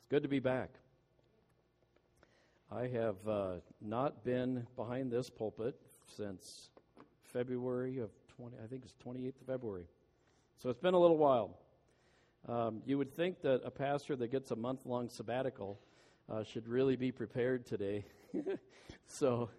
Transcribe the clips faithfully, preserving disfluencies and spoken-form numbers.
Good to be back. I have uh, not been behind this pulpit since February of twenty. I think it's twenty-eighth of February. So it's been a little while. Um, you would think that a pastor that gets a month-long sabbatical uh, should really be prepared today. so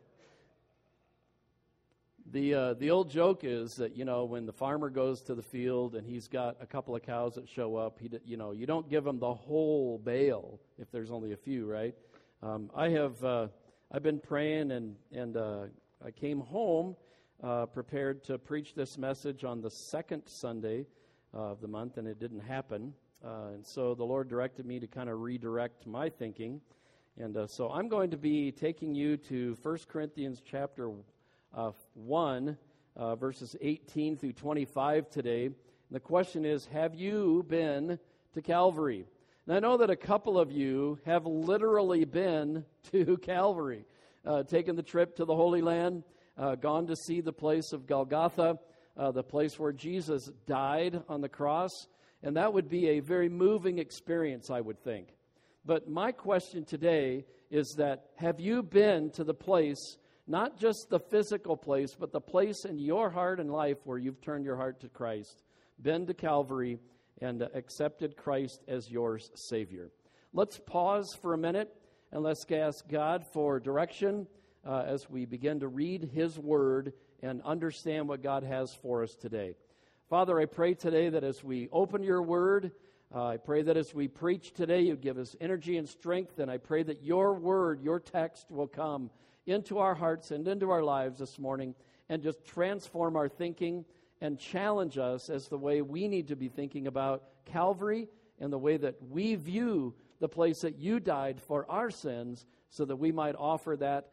the uh, the old joke is that, you know, when the farmer goes to the field and he's got a couple of cows that show up, he, you know, you don't give him the whole bale if there's only a few, right? Um, I have uh, I've been praying and and uh, I came home uh, prepared to preach this message on the second Sunday uh, of the month, and it didn't happen. Uh, and so the Lord directed me to kind of redirect my thinking, and uh, so I'm going to be taking you to First Corinthians chapter uh, one, uh, verses eighteen through twenty-five today. And the question is, have you been to Calvary? And I know that a couple of you have literally been to Calvary, uh, taken the trip to the Holy Land, uh, gone to see the place of Golgotha, uh, the place where Jesus died on the cross. And that would be a very moving experience, I would think. But my question today is that, have you been to the place, not just the physical place, but the place in your heart and life where you've turned your heart to Christ, been to Calvary, and accepted Christ as your Savior? Let's pause for a minute and let's ask God for direction uh, as we begin to read His Word and understand what God has for us today. Father, I pray today that as we open your Word, uh, I pray that as we preach today, you'd give us energy and strength, and I pray that your Word, your text will come into our hearts and into our lives this morning and just transform our thinking and challenge us as the way we need to be thinking about Calvary and the way that we view the place that you died for our sins, so that we might offer that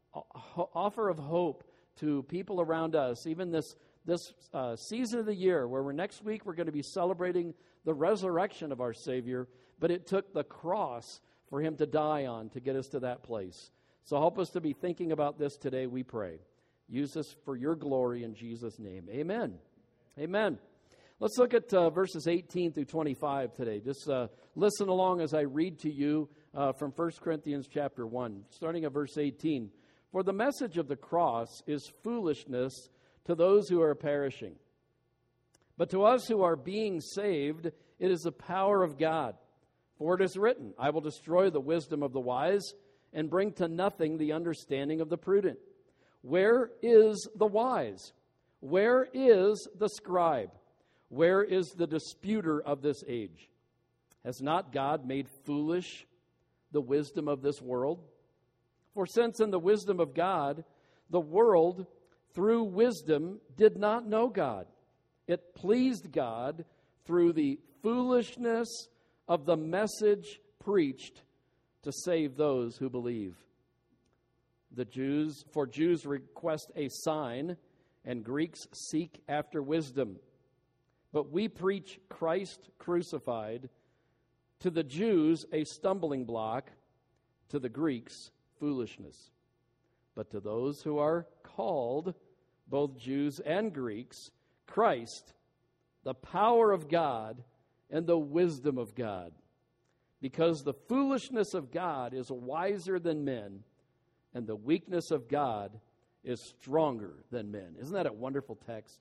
offer of hope to people around us, even this this uh, season of the year where we're next week we're going to be celebrating the resurrection of our Savior, but it took the cross for Him to die on to get us to that place. So help us to be thinking about this today, we pray. Use this for your glory in Jesus' name. Amen. Amen. Let's look at uh, verses eighteen through twenty-five today. Just uh, listen along as I read to you uh, from First Corinthians chapter one, starting at verse eighteen. For the message of the cross is foolishness to those who are perishing. But to us who are being saved, it is the power of God. For it is written, I will destroy the wisdom of the wise and bring to nothing the understanding of the prudent. Where is the wise? Where is the scribe? Where is the disputer of this age? Has not God made foolish the wisdom of this world? For since in the wisdom of God, the world through wisdom did not know God, it pleased God through the foolishness of the message preached to save those who believe. The Jews, for Jews request a sign, and Greeks seek after wisdom. But we preach Christ crucified, to the Jews a stumbling block, to the Greeks foolishness. But to those who are called, both Jews and Greeks, Christ, the power of God and the wisdom of God. Because the foolishness of God is wiser than men, and the weakness of God is stronger than men. Isn't that a wonderful text?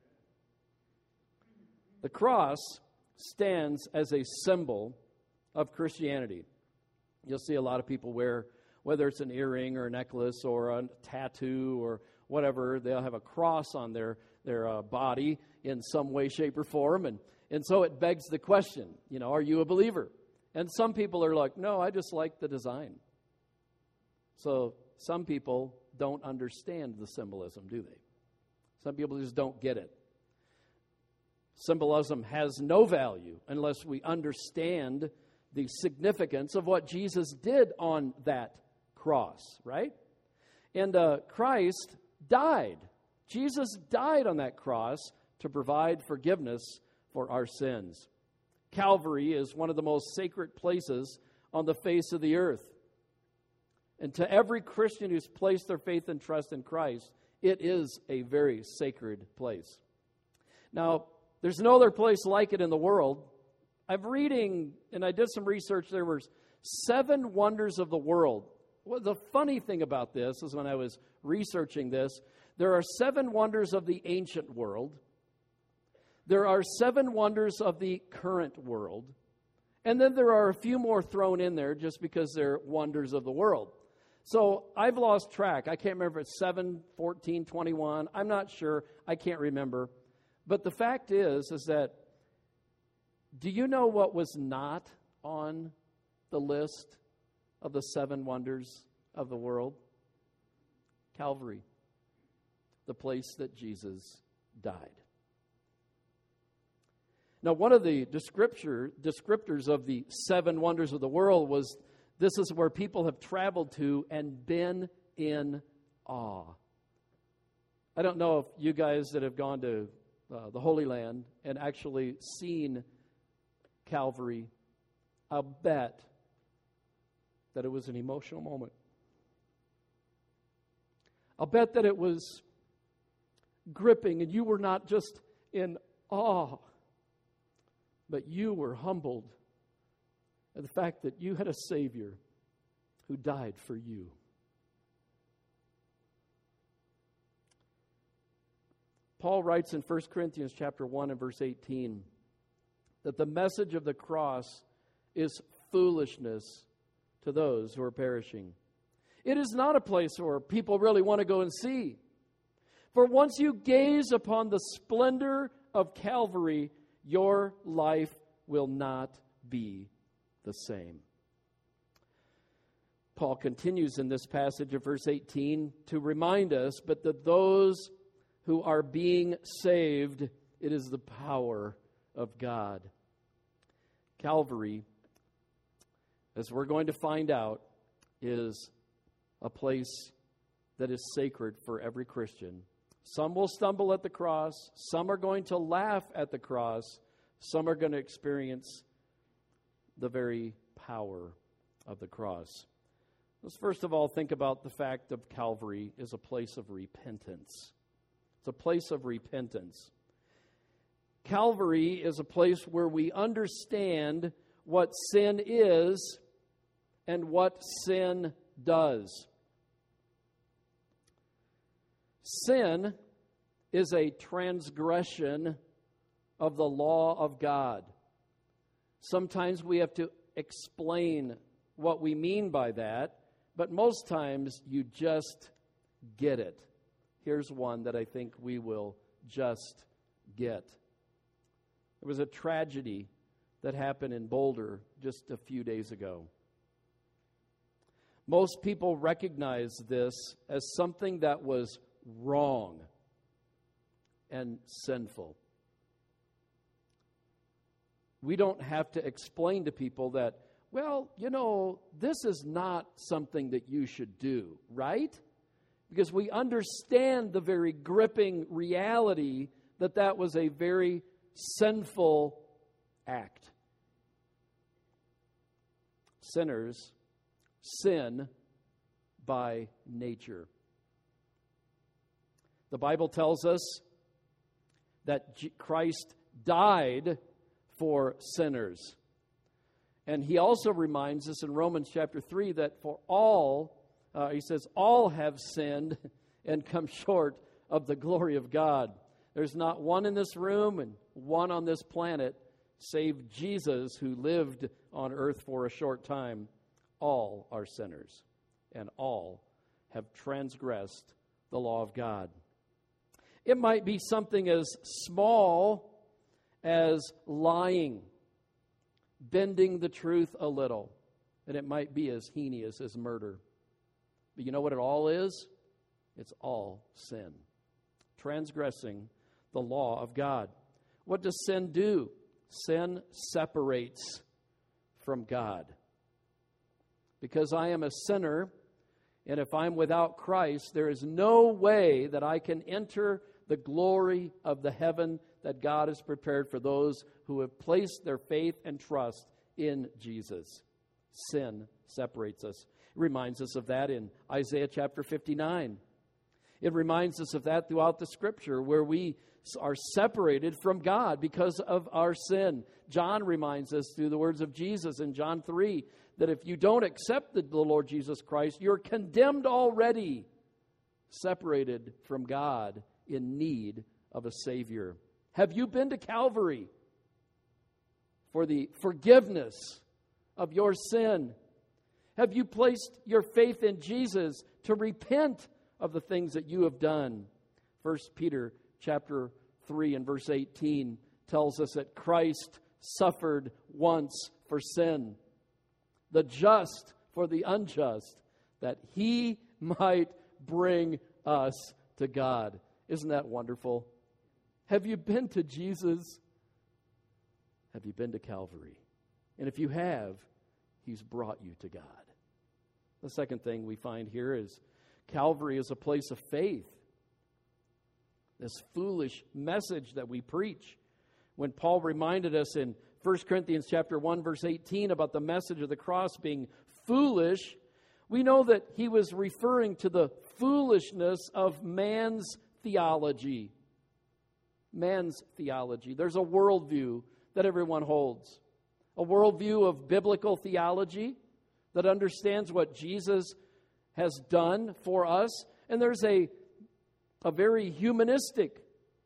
The cross stands as a symbol of Christianity. You'll see a lot of people wear, whether it's an earring or a necklace or a tattoo or whatever, they'll have a cross on their, their uh, body in some way, shape, or form. And, and so it begs the question, you know, are you a believer? And some people are like, no, I just like the design. So some people don't understand the symbolism, do they? Some people just don't get it. Symbolism has no value unless we understand the significance of what Jesus did on that cross, right? And uh, Christ died. Jesus died on that cross to provide forgiveness for our sins. Calvary is one of the most sacred places on the face of the earth. And to every Christian who's placed their faith and trust in Christ, it is a very sacred place. Now, there's no other place like it in the world. I'm reading, and I did some research, there were seven wonders of the world. Well, the funny thing about this is when I was researching this, there are seven wonders of the ancient world. There are seven wonders of the current world. And then there are a few more thrown in there just because they're wonders of the world. So I've lost track. I can't remember if it's seven, fourteen, twenty-one. I'm not sure. I can't remember. But the fact is, is that, do you know what was not on the list of the seven wonders of the world? Calvary, the place that Jesus died. Now, one of the descriptor, descriptors of the seven wonders of the world was, this is where people have traveled to and been in awe. I don't know if you guys that have gone to uh, the Holy Land and actually seen Calvary, I'll bet that it was an emotional moment. I'll bet that it was gripping, and you were not just in awe, but you were humbled at the fact that you had a Savior who died for you. Paul writes in First Corinthians chapter one and verse eighteen that the message of the cross is foolishness to those who are perishing. It is not a place where people really want to go and see. For once you gaze upon the splendor of Calvary, your life will not be the same. Paul continues in this passage of verse eighteen to remind us, but that those who are being saved, it is the power of God. Calvary, as we're going to find out, is a place that is sacred for every Christian. Some will stumble at the cross. Some are going to laugh at the cross. Some are going to experience the very power of the cross. Let's first of all think about the fact of Calvary is a place of repentance. It's a place of repentance. Calvary is a place where we understand what sin is and what sin does. Sin is a transgression of the law of God. Sometimes we have to explain what we mean by that, but most times you just get it. Here's one that I think we will just get. There was a tragedy that happened in Boulder just a few days ago. Most people recognize this as something that was wrong and sinful. We don't have to explain to people that, well, you know, this is not something that you should do, right? Because we understand the very gripping reality that that was a very sinful act. Sinners sin by nature. The Bible tells us that Christ died for sinners. And he also reminds us in Romans chapter three that for all, uh, he says, all have sinned and come short of the glory of God. There's not one in this room and one on this planet save Jesus, who lived on earth for a short time. All are sinners, and all have transgressed the law of God. It might be something as small as lying, bending the truth a little, and it might be as heinous as murder. But you know what it all is? It's all sin. Transgressing the law of God. What does sin do? Sin separates from God. Because I am a sinner, and if I'm without Christ, there is no way that I can enter the glory of the heaven that God has prepared for those who have placed their faith and trust in Jesus. Sin separates us. It reminds us of that in Isaiah chapter fifty-nine. It reminds us of that throughout the Scripture, where we are separated from God because of our sin. John reminds us through the words of Jesus in John three that if you don't accept the Lord Jesus Christ, you're condemned already, separated from God, in need of a Savior. Have you been to Calvary for the forgiveness of your sin? Have you placed your faith in Jesus to repent of the things that you have done? First Peter chapter three and verse eighteen tells us that Christ suffered once for sin, the just for the unjust, that He might bring us to God. Isn't that wonderful? Have you been to Jesus? Have you been to Calvary? And if you have, He's brought you to God. The second thing we find here is Calvary is a place of faith. This foolish message that we preach. When Paul reminded us in First Corinthians chapter one, verse eighteen about the message of the cross being foolish, we know that he was referring to the foolishness of man's theology. Man's theology. There's a worldview that everyone holds. A worldview of biblical theology that understands what Jesus has done for us. And there's a, a very humanistic,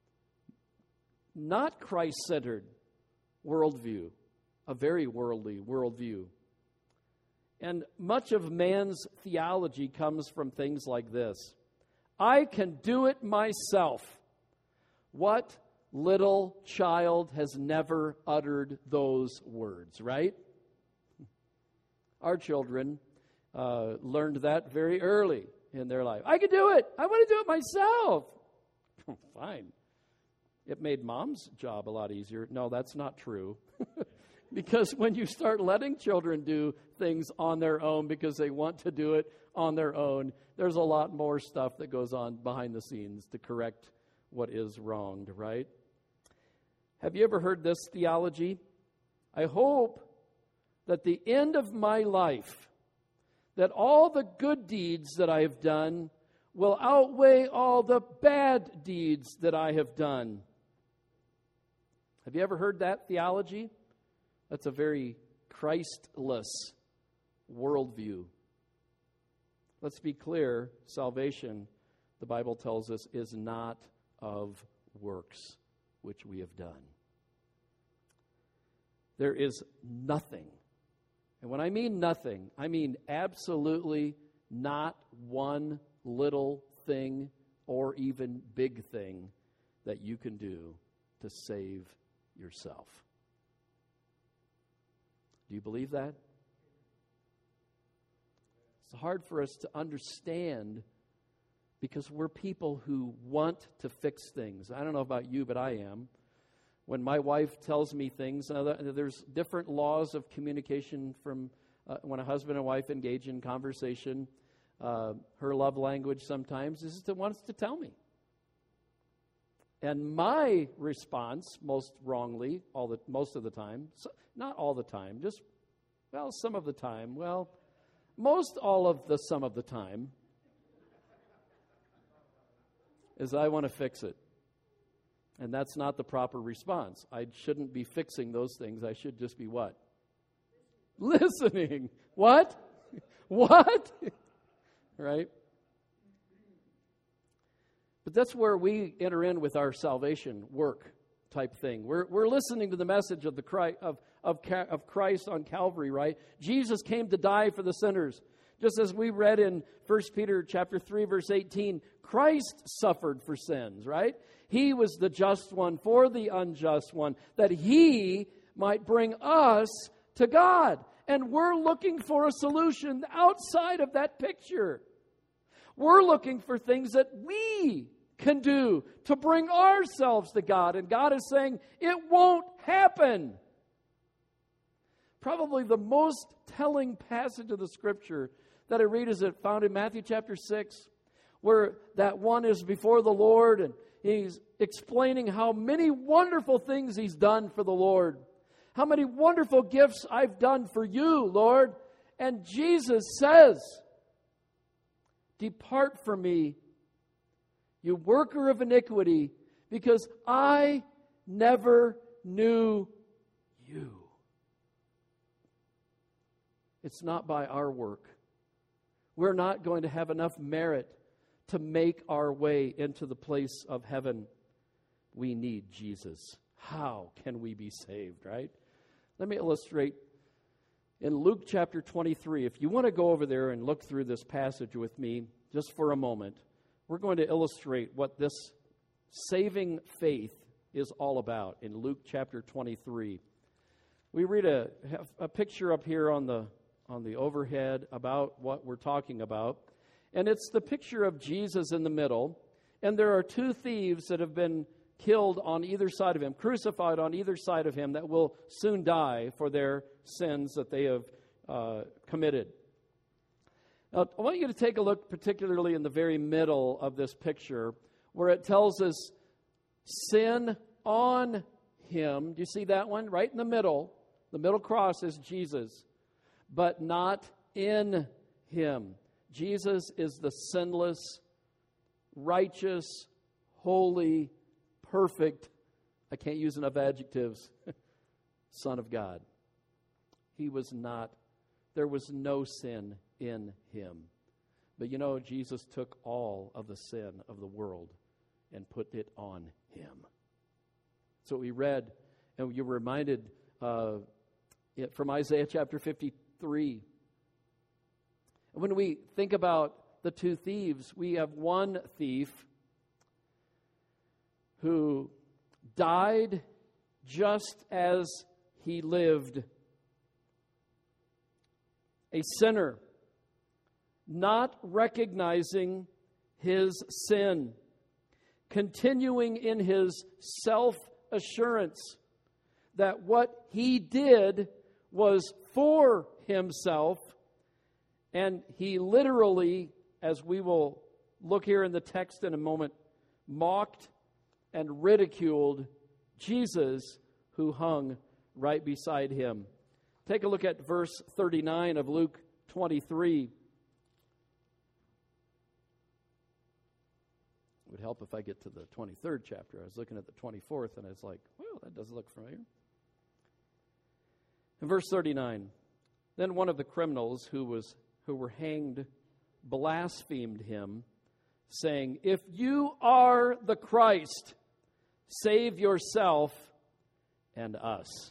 not Christ-centered worldview, a very worldly worldview. And much of man's theology comes from things like this. I can do it myself. What little child has never uttered those words, right? Our children uh, learned that very early in their life. I can do it. I want to do it myself. Fine. It made mom's job a lot easier. No, that's not true. Because when you start letting children do things on their own because they want to do it on their own, there's a lot more stuff that goes on behind the scenes to correct what is wronged, right? Have you ever heard this theology? I hope that the end of my life, that all the good deeds that I have done will outweigh all the bad deeds that I have done. Have you ever heard that theology? That's a very Christless worldview. Let's be clear, salvation, the Bible tells us, is not of works which we have done. There is nothing, and when I mean nothing, I mean absolutely not one little thing or even big thing that you can do to save yourself. Do you believe that? It's hard for us to understand because we're people who want to fix things. I don't know about you, but I am. When my wife tells me things, there's different laws of communication from uh, when a husband and wife engage in conversation. Uh, her love language sometimes is to wants to tell me. And my response, most wrongly, all the most of the time, so, not all the time, just, well, some of the time, well, most all of the some of the time, is I want to fix it. And that's not the proper response. I shouldn't be fixing those things. I should just be what? Listening. What? What? Right? But that's where we enter in with our salvation work type thing. We're we're listening to the message of the Christ, of of of Christ on Calvary, right? Jesus came to die for the sinners. Just as we read in First Peter chapter three, verse eighteen, Christ suffered for sins, right? He was the just one for the unjust one, that He might bring us to God. And we're looking for a solution outside of that picture. We're looking for things that we can do to bring ourselves to God. And God is saying, it won't happen. Probably the most telling passage of the Scripture that I read is it found in Matthew chapter six, where that one is before the Lord and he's explaining how many wonderful things he's done for the Lord. How many wonderful gifts I've done for you, Lord. And Jesus says, depart from me, you worker of iniquity, because I never knew you. It's not by our work. We're not going to have enough merit to make our way into the place of heaven. We need Jesus. How can we be saved, right? Let me illustrate in Luke chapter twenty-three. If you want to go over there and look through this passage with me just for a moment, we're going to illustrate what this saving faith is all about in Luke chapter twenty-three. We read a, a picture up here on the on the overhead about what we're talking about. And it's the picture of Jesus in the middle. And there are two thieves that have been killed on either side of him, crucified on either side of him, that will soon die for their sins that they have uh, committed. Now, I want you to take a look particularly in the very middle of this picture where it tells us sin on him. Do you see that one? Right in the middle. The middle cross is Jesus, but not in him. Jesus is the sinless, righteous, holy, perfect, I can't use enough adjectives, Son of God. He was not, there was no sin in him. But you know, Jesus took all of the sin of the world and put it on him. So we read, and you're reminded uh, it, from Isaiah chapter fifty-three. When we think about the two thieves, we have one thief who died just as he lived. A sinner, not recognizing his sin, continuing in his self-assurance that what he did was for himself, and he literally, as we will look here in the text in a moment, mocked and ridiculed Jesus, who hung right beside him. Take a look at verse thirty-nine of Luke twenty-three. It would help if I get to the twenty-third chapter. I was looking at the twenty-fourth, and I was like, well, that does look familiar. In verse thirty-nine, then one of the criminals who was who were hanged blasphemed him, saying, "If you are the Christ, save yourself and us."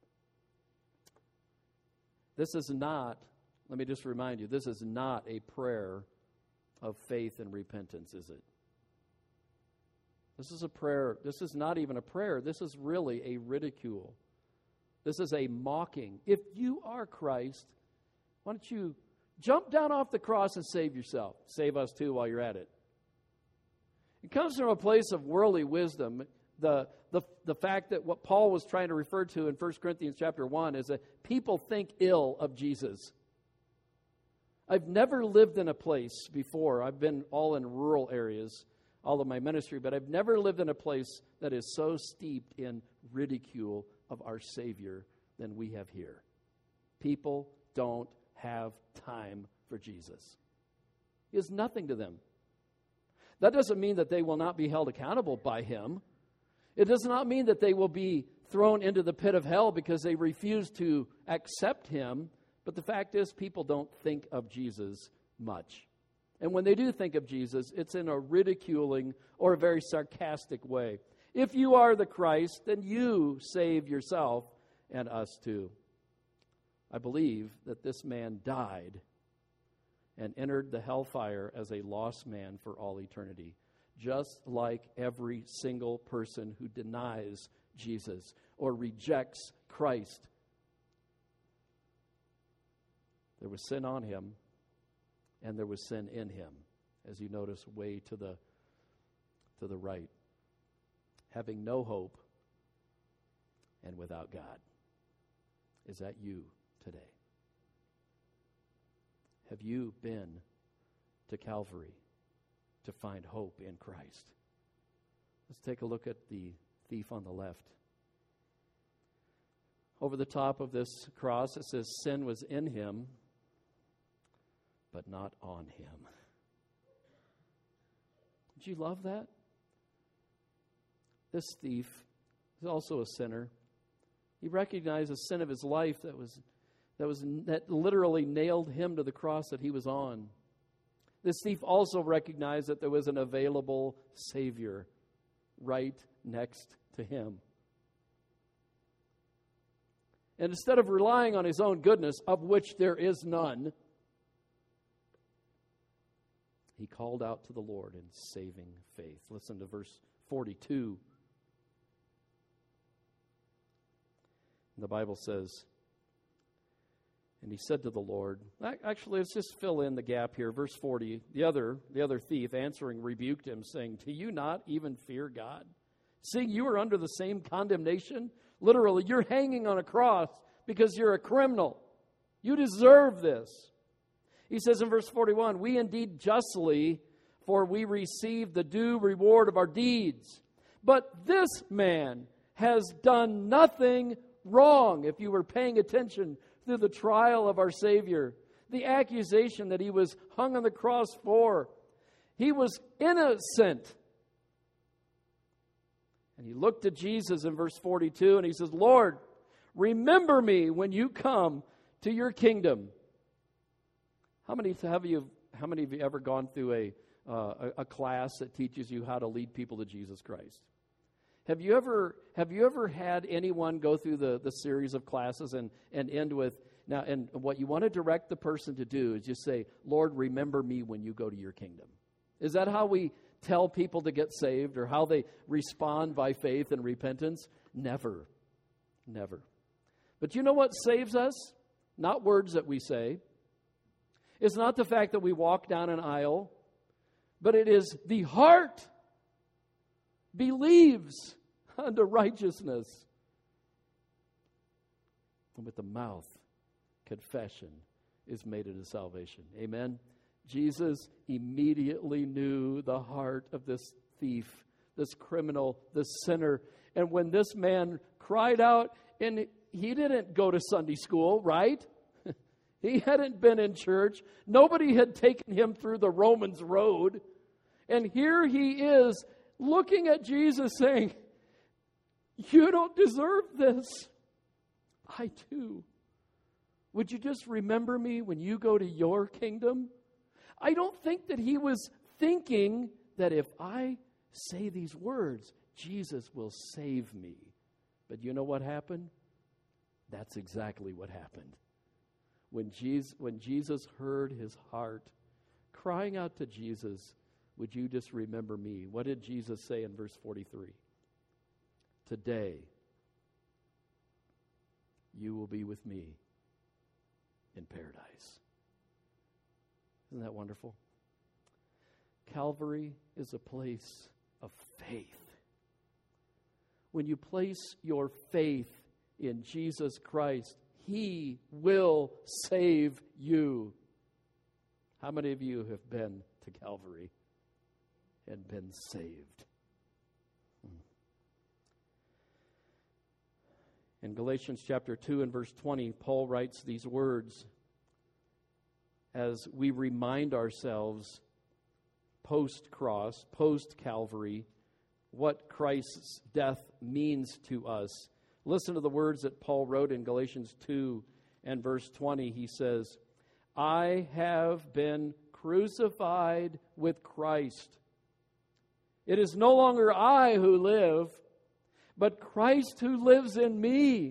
This is not, let me just remind you, this is not a prayer of faith and repentance, is it? This is a prayer, this is not even a prayer, this is really a ridicule. This is a mocking. If you are Christ, why don't you jump down off the cross and save yourself? Save us too while you're at it. It comes from a place of worldly wisdom. The, the, the fact that what Paul was trying to refer to in First Corinthians chapter one is that people think ill of Jesus. I've never lived in a place before. I've been all in rural areas, all of my ministry, but I've never lived in a place that is so steeped in ridicule of our Savior than we have here. People don't have time for Jesus. He is nothing to them. That doesn't mean that they will not be held accountable by him. It does not mean that they will be thrown into the pit of hell because they refuse to accept him. But the fact is, people don't think of Jesus much. And when they do think of Jesus, it's in a ridiculing or a very sarcastic way. If you are the Christ, then you save yourself and us too. I believe that this man died and entered the hellfire as a lost man for all eternity, just like every single person who denies Jesus or rejects Christ. There was sin on him, and there was sin in him, as you notice way to the to the right. Having no hope and without God. Is that you today? Have you been to Calvary to find hope in Christ? Let's take a look at the thief on the left. Over the top of this cross, it says, sin was in him, but not on him. you love that? This thief is also a sinner. He recognized the sin of his life that was that was that literally nailed him to the cross that he was on. This thief also recognized that there was an available Savior right next to him. And instead of relying on his own goodness, of which there is none, he called out to the Lord in saving faith. Listen to verse forty-two. The Bible says, and he said to the Lord, actually, let's just fill in the gap here. Verse forty, the other, the other thief answering rebuked him, saying, do you not even fear God? Seeing you are under the same condemnation? Literally, you're hanging on a cross because you're a criminal. You deserve this. He says in verse forty-one, we indeed justly, for we receive the due reward of our deeds. But this man has done nothing wrong. If you were paying attention through the trial of our Savior, the accusation that he was hung on the cross for, he was innocent. And he looked to Jesus in verse forty-two and he says, Lord, remember me when you come to your kingdom. How many have you, how many of you ever gone through a, uh, a, a class that teaches you how to lead people to Jesus Christ? Have you ever have you ever had anyone go through the, the series of classes and, and end with, now, and what you want to direct the person to do is just say, Lord, remember me when you go to your kingdom. Is that how we tell people to get saved or how they respond by faith and repentance? Never. Never. But you know what saves us? Not words that we say. It's not the fact that we walk down an aisle, but it is the heart believes unto righteousness. And with the mouth, confession is made unto salvation. Amen? Jesus immediately knew the heart of this thief, this criminal, this sinner. And when this man cried out, and he didn't go to Sunday school, right? He hadn't been in church. Nobody had taken him through the Romans road. And here he is looking at Jesus saying, you don't deserve this. I do. Would you just remember me when you go to your kingdom? I don't think that he was thinking that if I say these words, Jesus will save me. But you know what happened? That's exactly what happened. When Jesus, when Jesus heard his heart crying out to Jesus, would you just remember me? What did Jesus say in verse forty-three? Today, you will be with me in paradise. Isn't that wonderful? Calvary is a place of faith. When you place your faith in Jesus Christ, He will save you. How many of you have been to Calvary and been saved? In Galatians chapter two and verse twenty, Paul writes these words as we remind ourselves post-cross, post-Calvary, what Christ's death means to us. Listen to the words that Paul wrote in Galatians two and verse twenty. He says, I have been crucified with Christ. It is no longer I who live, but Christ who lives in me.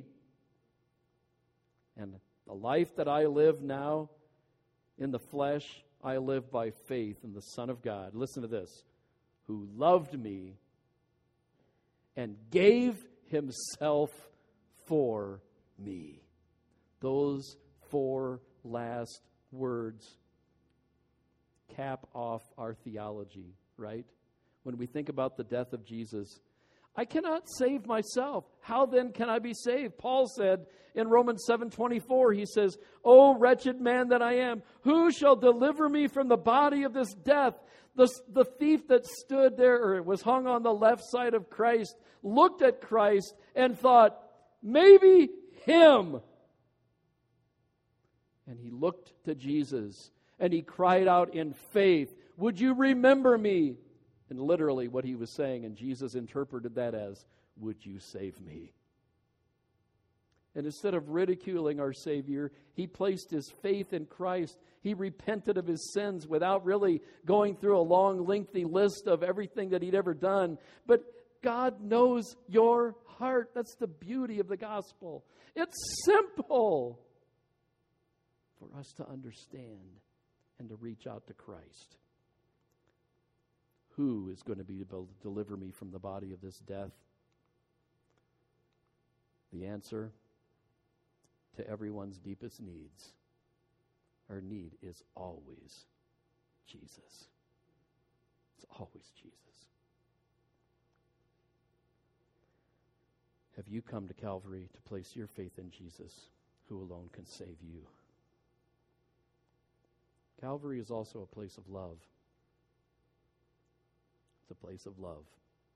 And the life that I live now in the flesh, I live by faith in the Son of God. Listen to this. Who loved me and gave himself for me. Those four last words cap off our theology, right? When we think about the death of Jesus, I cannot save myself. How then can I be saved? Paul said in Romans seven twenty-four, he says, O wretched man that I am, who shall deliver me from the body of this death? The, the thief that stood there or was hung on the left side of Christ looked at Christ and thought, maybe him. And he looked to Jesus and he cried out in faith, would you remember me And literally what he was saying, and Jesus interpreted that as, would you save me? And instead of ridiculing our Savior, he placed his faith in Christ. He repented of his sins without really going through a long, lengthy list of everything that he'd ever done. But God knows your heart. That's the beauty of the gospel. It's simple for us to understand and to reach out to Christ. Who is going to be able to deliver me from the body of this death? The answer to everyone's deepest needs, our need is always Jesus. It's always Jesus. Have you come to Calvary to place your faith in Jesus, who alone can save you? Calvary is also a place of love. It's a place of love.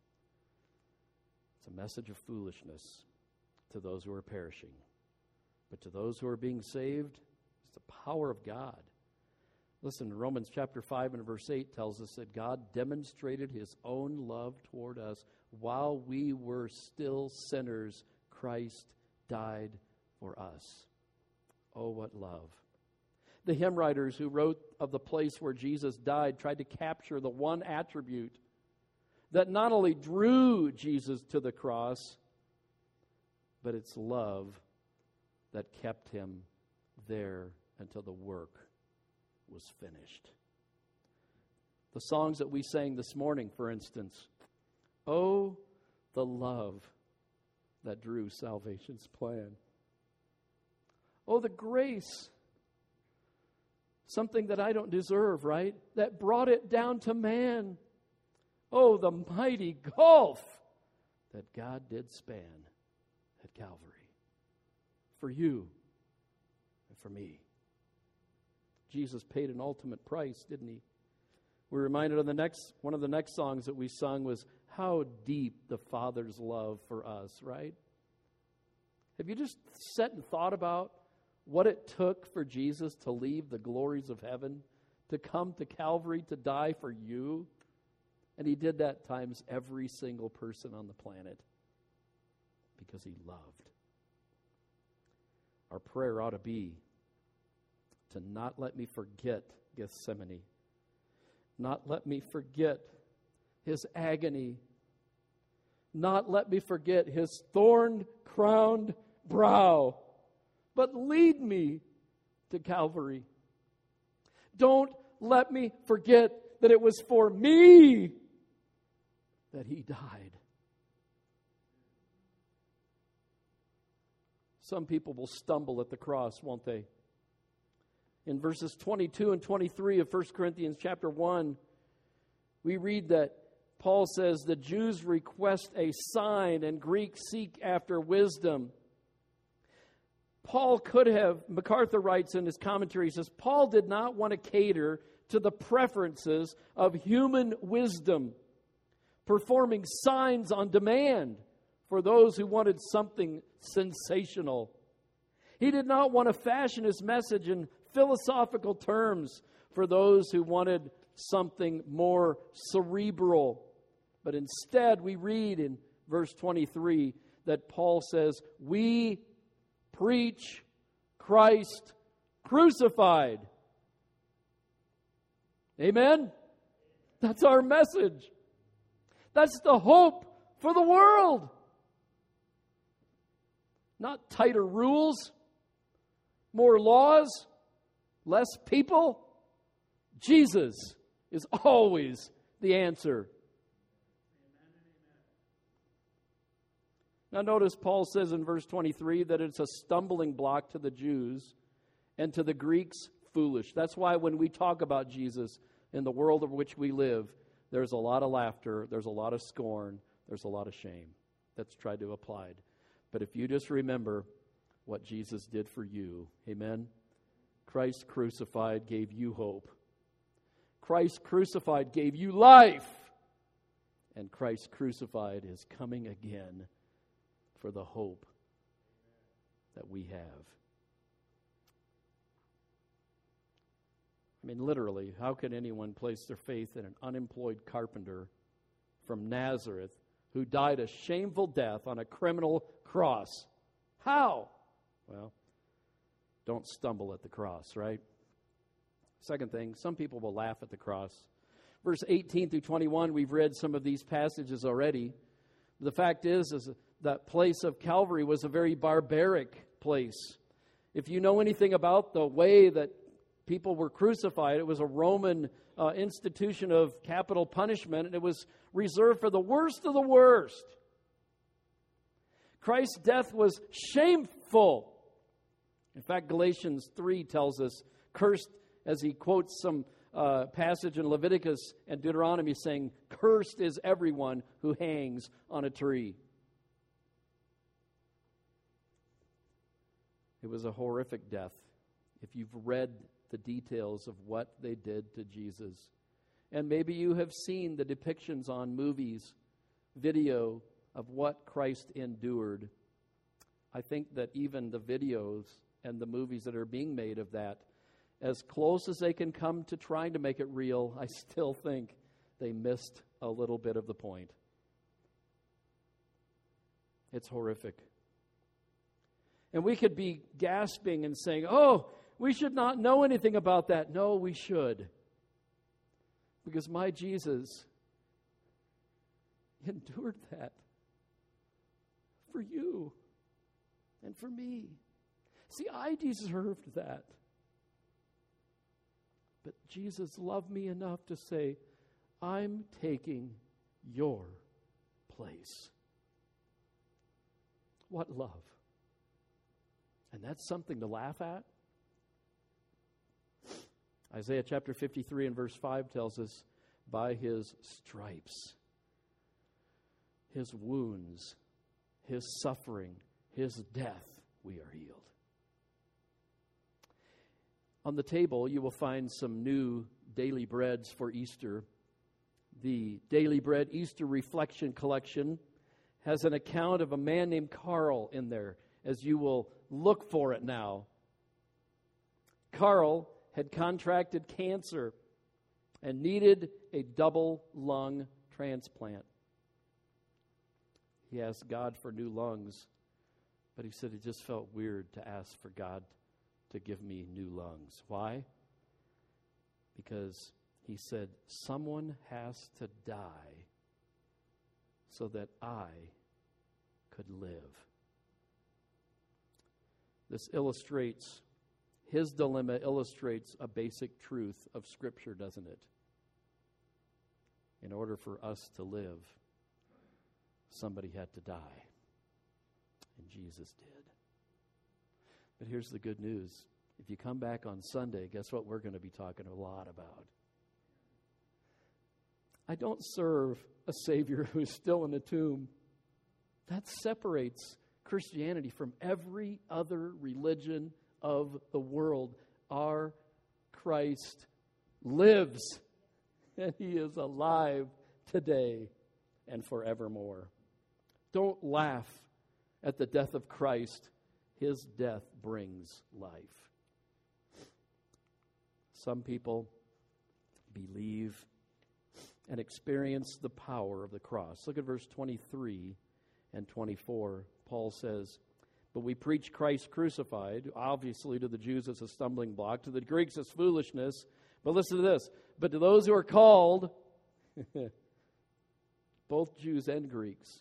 It's a message of foolishness to those who are perishing. But to those who are being saved, it's the power of God. Listen, Romans chapter five and verse eight tells us that God demonstrated his own love toward us while we were still sinners. Christ died for us. Oh, what love. The hymn writers who wrote of the place where Jesus died tried to capture the one attribute that not only drew Jesus to the cross, but it's love that kept him there until the work was finished. The songs that we sang this morning, for instance, oh, the love that drew salvation's plan. Oh, the grace, something that I don't deserve, right? That brought it down to man. Oh, the mighty gulf that God did span at Calvary. For you and for me. Jesus paid an ultimate price, didn't he? We're reminded of the next, one of the next songs that we sung was, how deep the Father's love for us, right? Have you just sat and thought about what it took for Jesus to leave the glories of heaven, to come to Calvary, to die for you? And he did that times every single person on the planet because he loved. Our prayer ought to be to not let me forget Gethsemane. Not let me forget his agony. Not let me forget his thorn-crowned brow. But lead me to Calvary. Don't let me forget that it was for me that he died. Some people will stumble at the cross, won't they? In verses twenty-two and twenty-three of First Corinthians chapter one, we read that Paul says, the Jews request a sign and Greeks seek after wisdom. Paul could have, MacArthur writes in his commentary, he says, Paul did not want to cater to the preferences of human wisdom, performing signs on demand for those who wanted something sensational. He did not want to fashion his message in philosophical terms for those who wanted something more cerebral. But instead, we read in verse twenty-three that Paul says, we preach Christ crucified. Amen? That's our message. That's the hope for the world. Not tighter rules, more laws, less people. Jesus is always the answer. Now notice Paul says in verse twenty-three that it's a stumbling block to the Jews and to the Greeks foolish. That's why when we talk about Jesus in the world of which we live, there's a lot of laughter, there's a lot of scorn, there's a lot of shame that's tried to applied. But if you just remember what Jesus did for you, amen? Christ crucified gave you hope. Christ crucified gave you life. And Christ crucified is coming again for the hope that we have. I mean, literally, how can anyone place their faith in an unemployed carpenter from Nazareth, who died a shameful death on a criminal cross. How? Well, don't stumble at the cross, right? Second thing, some people will laugh at the cross. Verse eighteen through twenty-one, we've read some of these passages already. The fact is, is that place of Calvary was a very barbaric place. If you know anything about the way that people were crucified, it was a Roman uh, institution of capital punishment, and it was reserved for the worst of the worst. Christ's death was shameful. In fact, Galatians three tells us, cursed, as he quotes some uh, passage in Leviticus and Deuteronomy saying, cursed is everyone who hangs on a tree. It was a horrific death. If you've read the details of what they did to Jesus, and maybe you have seen the depictions on movies, video of what Christ endured, I think that even the videos and the movies that are being made of that, as close as they can come to trying to make it real, I still think they missed a little bit of the point. It's horrific. And we could be gasping and saying, oh, we should not know anything about that. No, we should. Because my Jesus endured that for you and for me. See, I deserved that. But Jesus loved me enough to say, I'm taking your place. What love. And that's something to laugh at. Isaiah chapter fifty-three and verse five tells us, by his stripes, his wounds, his suffering, his death, we are healed. On the table, you will find some new daily breads for Easter. The Daily Bread Easter Reflection Collection has an account of a man named Carl in there, as you will look for it now. Carl had contracted cancer and needed a double lung transplant. He asked God for new lungs, but he said it just felt weird to ask for God to give me new lungs. Why? Because he said, someone has to die so that I could live. This illustrates, his dilemma illustrates a basic truth of Scripture, doesn't it? In order for us to live, somebody had to die. And Jesus did. But here's the good news. If you come back on Sunday, guess what we're going to be talking a lot about? I don't serve a Savior who's still in a tomb. That separates Christianity from every other religion of the world. Our Christ lives, and he is alive today and forevermore. Don't laugh at the death of Christ. His death brings life. Some people believe and experience the power of the cross. Look at verse twenty-three and twenty-four. Paul says, but we preach Christ crucified. Obviously to the Jews it's a stumbling block. To the Greeks it's foolishness. But listen to this. But to those who are called, both Jews and Greeks,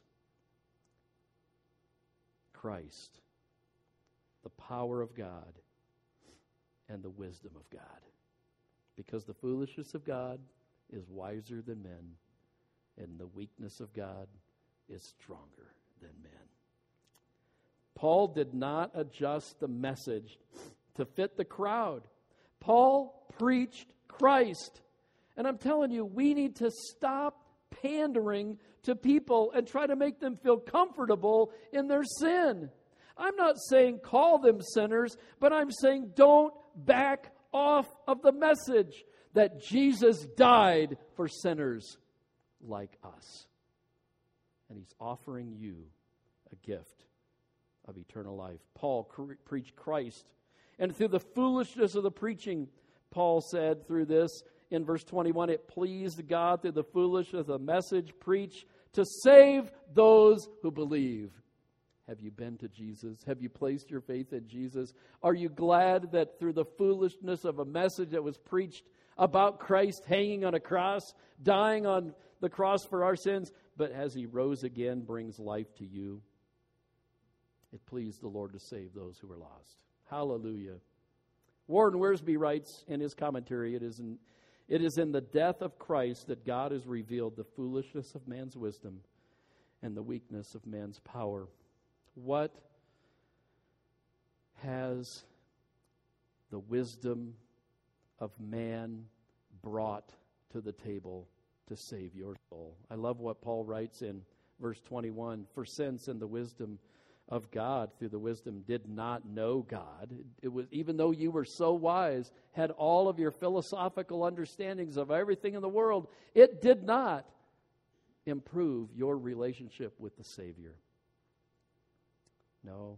Christ, the power of God and the wisdom of God. Because the foolishness of God is wiser than men, and the weakness of God is stronger than men. Paul did not adjust the message to fit the crowd. Paul preached Christ. And I'm telling you, we need to stop pandering to people and try to make them feel comfortable in their sin. I'm not saying call them sinners, but I'm saying don't back off of the message that Jesus died for sinners like us. And he's offering you a gift of eternal life. Paul cre- preached Christ. And through the foolishness of the preaching, Paul said through this, in verse twenty-one, it pleased God through the foolishness of the message preached to save those who believe. Have you been to Jesus? Have you placed your faith in Jesus? Are you glad that through the foolishness of a message that was preached about Christ hanging on a cross, dying on the cross for our sins, but as he rose again, brings life to you? It pleased the Lord to save those who were lost. Hallelujah. Warren Wiersbe writes in his commentary, it is in, it is in the death of Christ that God has revealed the foolishness of man's wisdom and the weakness of man's power. What has the wisdom of man brought to the table to save your soul? I love what Paul writes in verse twenty-one. For since in the wisdom of God, through the wisdom, did not know God, it was, even though you were so wise, had all of your philosophical understandings of everything in the world, it did not improve your relationship with the Savior. No.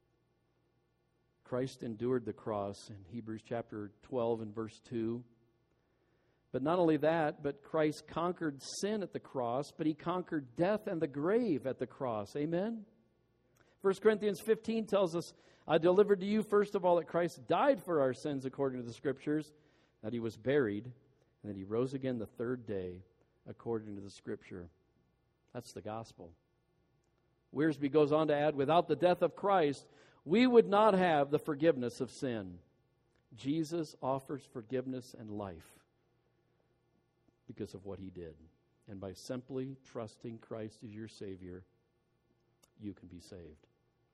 Christ endured the cross in Hebrews chapter twelve and verse two. But not only that, but Christ conquered sin at the cross, but he conquered death and the grave at the cross. Amen? First Corinthians fifteen tells us, I delivered to you first of all that Christ died for our sins according to the Scriptures, that he was buried, and that he rose again the third day according to the Scripture. That's the gospel. Wiersbe goes on to add, without the death of Christ, we would not have the forgiveness of sin. Jesus offers forgiveness and life because of what he did. And by simply trusting Christ as your Savior, you can be saved.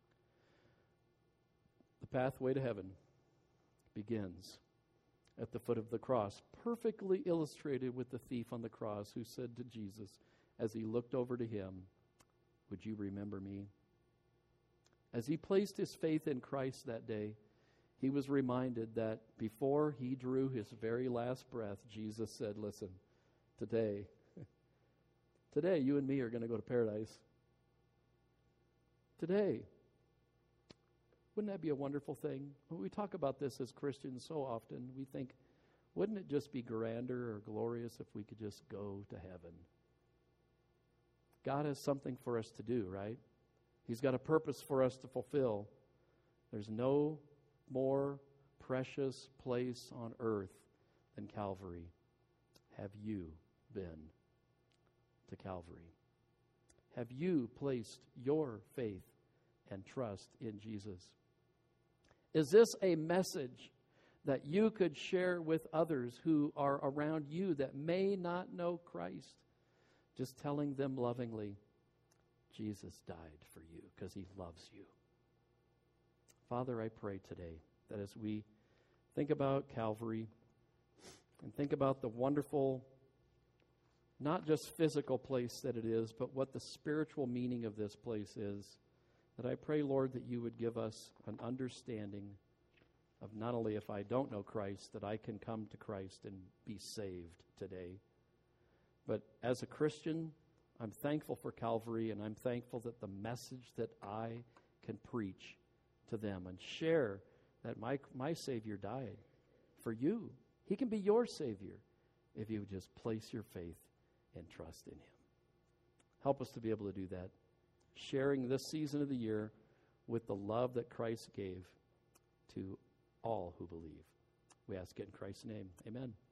The pathway to heaven begins at the foot of the cross, perfectly illustrated with the thief on the cross who said to Jesus as he looked over to him, would you remember me? As he placed his faith in Christ that day, he was reminded that before he drew his very last breath, Jesus said, listen, today, today you and me are going to go to paradise. Today. Wouldn't that be a wonderful thing? When we talk about this as Christians so often, we think, wouldn't it just be grander or glorious if we could just go to heaven? God has something for us to do, right? He's got a purpose for us to fulfill. There's no more precious place on earth than Calvary. Have you been to Calvary? Have you placed your faith and trust in Jesus? Is this a message that you could share with others who are around you that may not know Christ? Just telling them lovingly, Jesus died for you because he loves you. Father, I pray today that as we think about Calvary and think about the wonderful, not just physical place that it is, but what the spiritual meaning of this place is, that I pray, Lord, that you would give us an understanding of not only if I don't know Christ, that I can come to Christ and be saved today. But as a Christian, I'm thankful for Calvary, and I'm thankful that the message that I can preach to them and share that my, my Savior died for you. He can be your Savior if you would just place your faith and trust in him. Help us to be able to do that, sharing this season of the year with the love that Christ gave to all who believe. We ask it in Christ's name. Amen.